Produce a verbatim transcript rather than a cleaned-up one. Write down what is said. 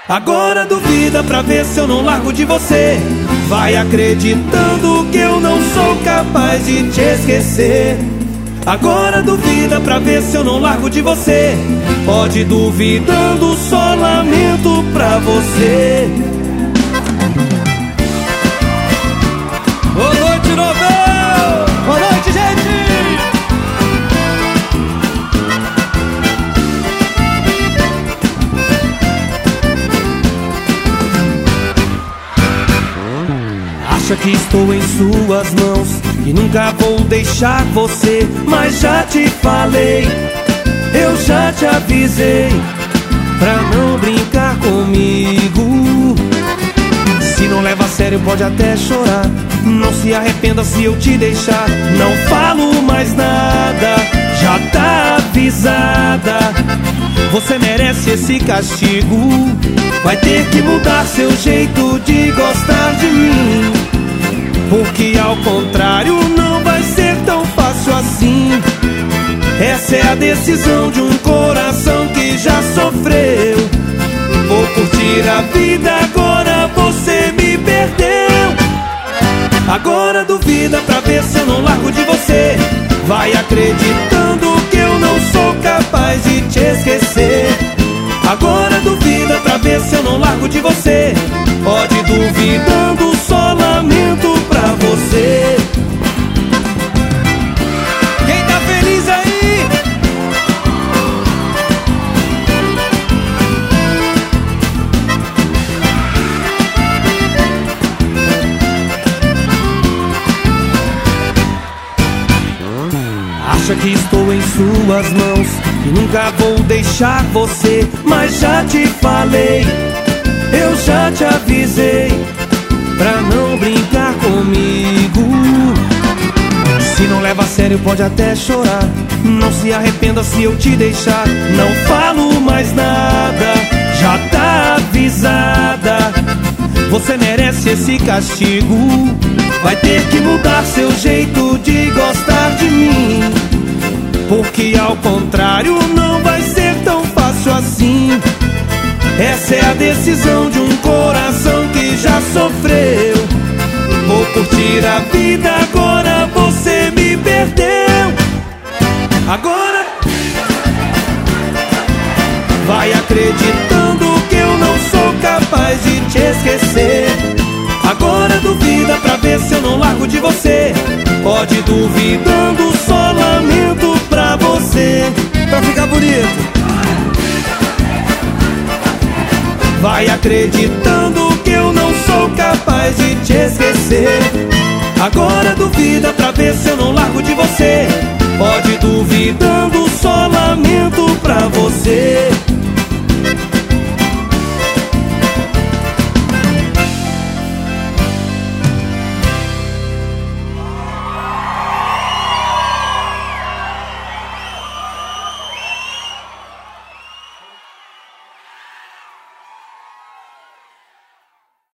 Agora duvida pra ver se eu não largo de você. Vai acreditando que eu não sou capaz de te esquecer. Agora duvida pra ver se eu não largo de você. Pode duvidando, só lamento pra você. Boa noite, Novel! Boa noite, gente! Acha que estou em suas mãos e nunca vou deixar você, mas já te falei, eu já te avisei pra não brincar comigo. Se não leva a sério pode até chorar, não se arrependa se eu te deixar. Não falo mais nada, já tá avisada. Você merece esse castigo, vai ter que mudar seu jeito de gostar de mim, porque ao contrário não vai ser tão fácil assim. Essa é a decisão de um coração que já sofreu. Vou curtir a vida, agora você me perdeu. Agora duvida pra ver se eu não largo de você. Vai acreditando que eu não sou capaz de te esquecer. Agora duvida pra ver se eu não largo de você. Pode duvidando, só lamento pra você. Quem tá feliz aí? Acha que estou em suas mãos e nunca vou deixar você, mas já te falei, eu já te avisei pra não brincar comigo. Se não leva a sério pode até chorar, não se arrependa se eu te deixar. Não falo mais nada, já tá avisada. Você merece esse castigo, vai ter que mudar seu jeito de gostar de mim, porque ao contrário não vai ser tão fácil assim. Essa é a decisão de um coração que já sofreu. Vou curtir a vida, agora você me perdeu. Agora vai acreditando que eu não sou capaz de te esquecer. Agora duvida pra ver se eu não largo de você. Pode duvidando, só lamento pra você. Pra ficar bonito. Vai acreditando que eu não sou capaz de te esquecer. Agora